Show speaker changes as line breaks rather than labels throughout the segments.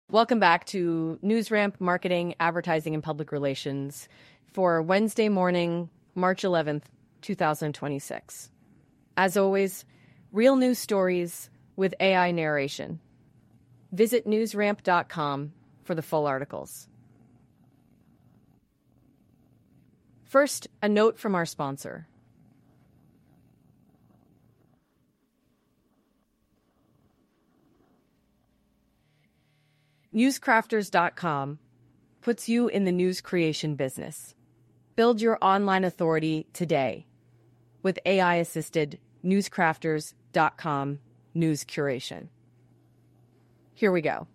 Welcome back to NewsRamp Marketing, Advertising, and Public Relations for Wednesday morning, March 11th, 2026. As always, real news stories with AI narration. Visit newsramp.com for the full articles. First, a note from our sponsor. Newscrafters.com puts you in the news creation business. Build your online authority today with AI-assisted newscrafters.com news curation. Here we go.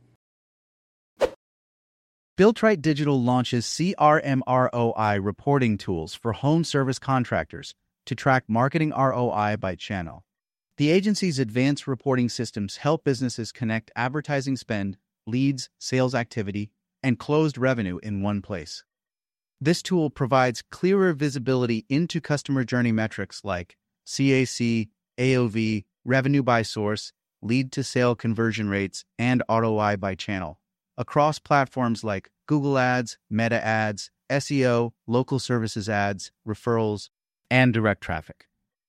BuildRight Digital launches CRM ROI reporting tools for home service contractors to track marketing ROI by channel. The agency's advanced reporting systems help businesses connect advertising spend, leads, sales activity, and closed revenue in one place. This tool provides clearer visibility into customer journey metrics like CAC, AOV, revenue by source, lead-to-sale conversion rates, and ROI by channel, across platforms like Google Ads, Meta Ads, SEO, local services ads, referrals, and direct traffic.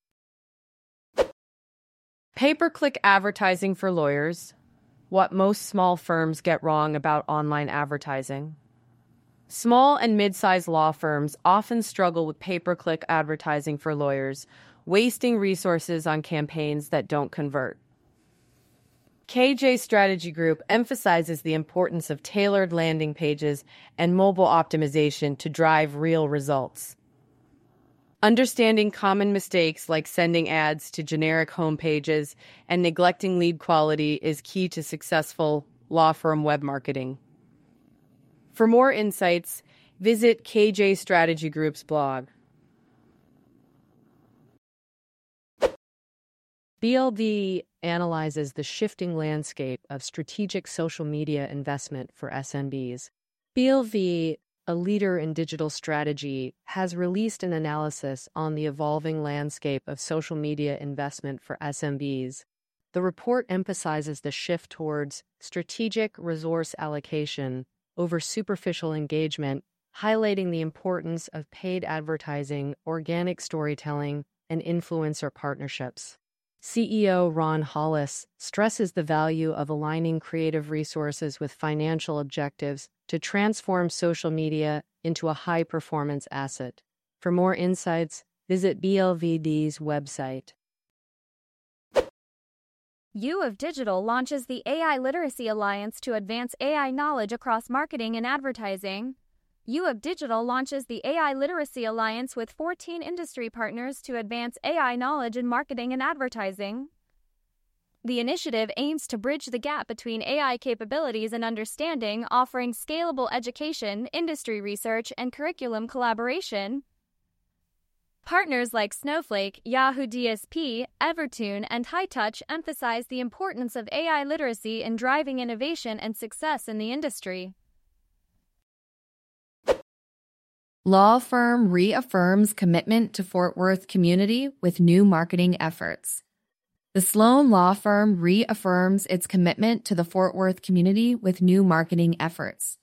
Pay-per-click advertising for lawyers. What most small firms get wrong about online advertising. Small and mid-sized law firms often struggle with pay-per-click advertising for lawyers, wasting resources on campaigns that don't convert. KJ Strategy Group emphasizes the importance of tailored landing pages and mobile optimization to drive real results. Understanding common mistakes like sending ads to generic homepages and neglecting lead quality is key to successful law firm web marketing. For more insights, visit KJ Strategy Group's blog. BLV analyzes the shifting landscape of strategic social media investment for SMBs. BLV, a leader in digital strategy, has released an analysis on the evolving landscape of social media investment for SMBs. The report emphasizes the shift towards strategic resource allocation over superficial engagement, highlighting the importance of paid advertising, organic storytelling, and influencer partnerships. CEO Ron Hollis stresses the value of aligning creative resources with financial objectives to transform social media into a high-performance asset. For more insights, visit BLVD's website.
U of Digital launches the AI Literacy Alliance to advance AI knowledge across marketing and advertising. U of Digital launches the AI Literacy Alliance with 14 industry partners to advance AI knowledge in marketing and advertising. The initiative aims to bridge the gap between AI capabilities and understanding, offering scalable education, industry research, and curriculum collaboration. Partners like Snowflake, Yahoo DSP, Evertune, and HighTouch emphasize the importance of AI literacy in driving innovation and success in the industry.
Law firm reaffirms commitment to Fort Worth community with new marketing efforts. The Sloan Law Firm reaffirms its commitment to the Fort Worth community with new marketing efforts.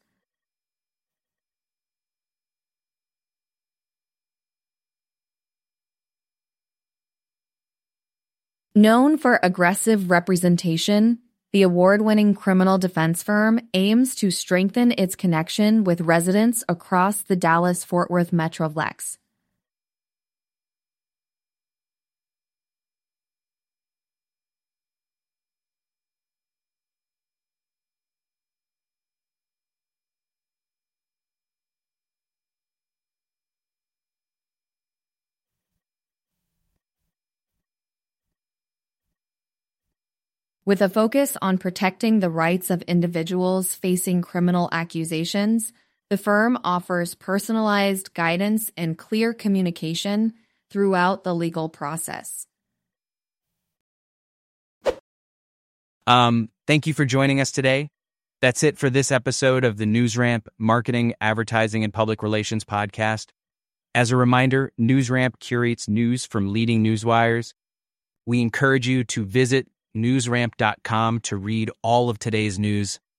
Known for aggressive representation, the award-winning criminal defense firm aims to strengthen its connection with residents across the Dallas-Fort Worth Metroplex. With a focus on protecting the rights of individuals facing criminal accusations, the firm offers personalized guidance and clear communication throughout the legal process.
Thank you for joining us today. That's it for this episode of the NewsRamp Marketing, Advertising, and Public Relations podcast. As a reminder, NewsRamp curates news from leading newswires. We encourage you to visit newsramp.com to read all of today's news.